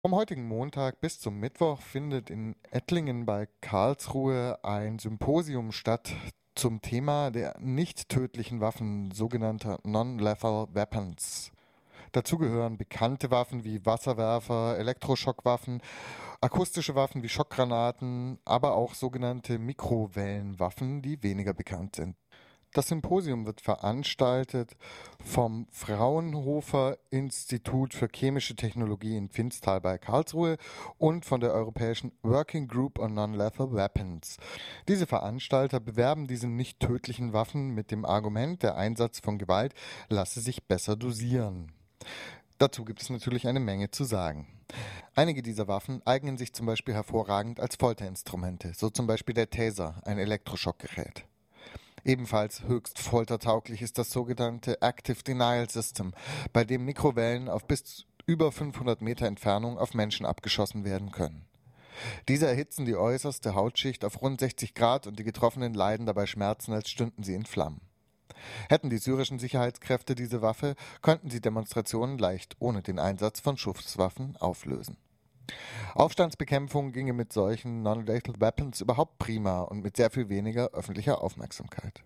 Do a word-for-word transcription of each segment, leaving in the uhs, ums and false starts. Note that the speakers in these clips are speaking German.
Vom heutigen Montag bis zum Mittwoch findet in Ettlingen bei Karlsruhe ein Symposium statt zum Thema der nicht tödlichen Waffen, sogenannter Non-Lethal Weapons. Dazu gehören bekannte Waffen wie Wasserwerfer, Elektroschockwaffen, akustische Waffen wie Schockgranaten, aber auch sogenannte Mikrowellenwaffen, die weniger bekannt sind. Das Symposium wird veranstaltet vom Fraunhofer Institut für chemische Technologie in Pfinztal bei Karlsruhe und von der Europäischen Working Group on Non-Lethal Weapons. Diese Veranstalter bewerben diese nicht tödlichen Waffen mit dem Argument, der Einsatz von Gewalt lasse sich besser dosieren. Dazu gibt es natürlich eine Menge zu sagen. Einige dieser Waffen eignen sich zum Beispiel hervorragend als Folterinstrumente, so zum Beispiel der Taser, ein Elektroschockgerät. Ebenfalls höchst foltertauglich ist das sogenannte Active Denial System, bei dem Mikrowellen auf bis über fünfhundert Meter Entfernung auf Menschen abgeschossen werden können. Diese erhitzen die äußerste Hautschicht auf rund sechzig Grad und die Getroffenen leiden dabei Schmerzen, als stünden sie in Flammen. Hätten die syrischen Sicherheitskräfte diese Waffe, könnten sie Demonstrationen leicht ohne den Einsatz von Schusswaffen auflösen. Aufstandsbekämpfung ginge mit solchen Non-Lethal Weapons überhaupt prima und mit sehr viel weniger öffentlicher Aufmerksamkeit.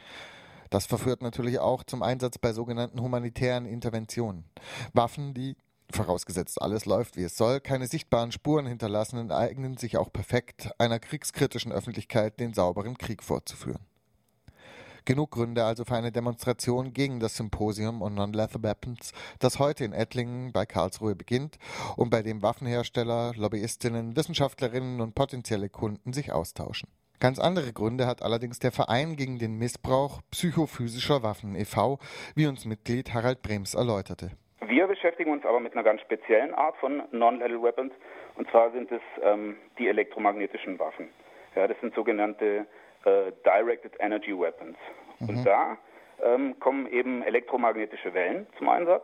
Das verführt natürlich auch zum Einsatz bei sogenannten humanitären Interventionen. Waffen, die, vorausgesetzt alles läuft wie es soll, keine sichtbaren Spuren hinterlassen, eignen sich auch perfekt, einer kriegskritischen Öffentlichkeit den sauberen Krieg vorzuführen. Genug Gründe also für eine Demonstration gegen das Symposium on Non-Lethal Weapons, das heute in Ettlingen bei Karlsruhe beginnt und bei dem Waffenhersteller, Lobbyistinnen, Wissenschaftlerinnen und potenzielle Kunden sich austauschen. Ganz andere Gründe hat allerdings der Verein gegen den Missbrauch psychophysischer Waffen e V, wie uns Mitglied Harald Brems erläuterte. Wir beschäftigen uns aber mit einer ganz speziellen Art von Non-Lethal Weapons, und zwar sind es ähm, die elektromagnetischen Waffen. Ja, das sind sogenannte Uh, Directed Energy Weapons. Mhm. Und da ähm, kommen eben elektromagnetische Wellen zum Einsatz,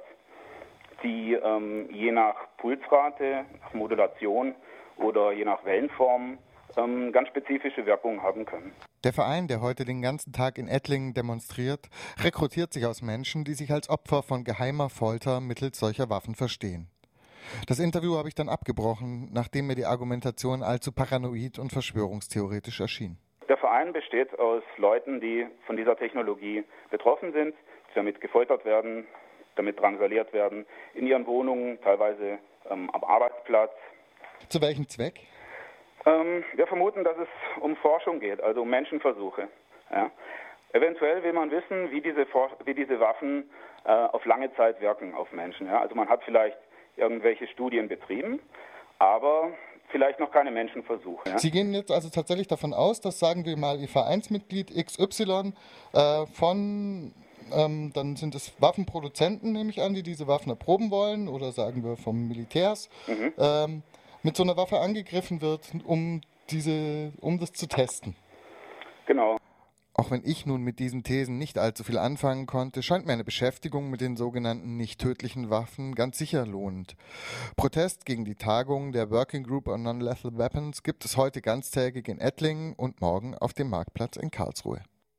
die ähm, je nach Pulsrate, nach Modulation oder je nach Wellenform ähm, ganz spezifische Wirkungen haben können. Der Verein, der heute den ganzen Tag in Ettlingen demonstriert, rekrutiert sich aus Menschen, die sich als Opfer von geheimer Folter mittels solcher Waffen verstehen. Das Interview habe ich dann abgebrochen, nachdem mir die Argumentation allzu paranoid und verschwörungstheoretisch erschien. Der Verein besteht aus Leuten, die von dieser Technologie betroffen sind, die damit gefoltert werden, damit drangsaliert werden, in ihren Wohnungen, teilweise ähm, am Arbeitsplatz. Zu welchem Zweck? Ähm, wir vermuten, dass es um Forschung geht, also um Menschenversuche. Ja. Eventuell will man wissen, wie diese, wie diese Waffen äh, auf lange Zeit wirken auf Menschen. Ja. Also man hat vielleicht irgendwelche Studien betrieben, aber vielleicht noch keine Menschenversuche. Ja? Sie gehen jetzt also tatsächlich davon aus, dass, sagen wir mal, Ihr Vereinsmitglied X Y äh, von, ähm, dann sind es Waffenproduzenten, nehme ich an, die diese Waffen erproben wollen, oder sagen wir vom Militärs, mhm. ähm, mit so einer Waffe angegriffen wird, um, diese, um das zu testen. Genau. Auch wenn ich nun mit diesen Thesen nicht allzu viel anfangen konnte, scheint mir eine Beschäftigung mit den sogenannten nicht tödlichen Waffen ganz sicher lohnend. Protest gegen die Tagung der Working Group on Non-Lethal Weapons gibt es heute ganztägig in Ettlingen und morgen auf dem Marktplatz in Karlsruhe.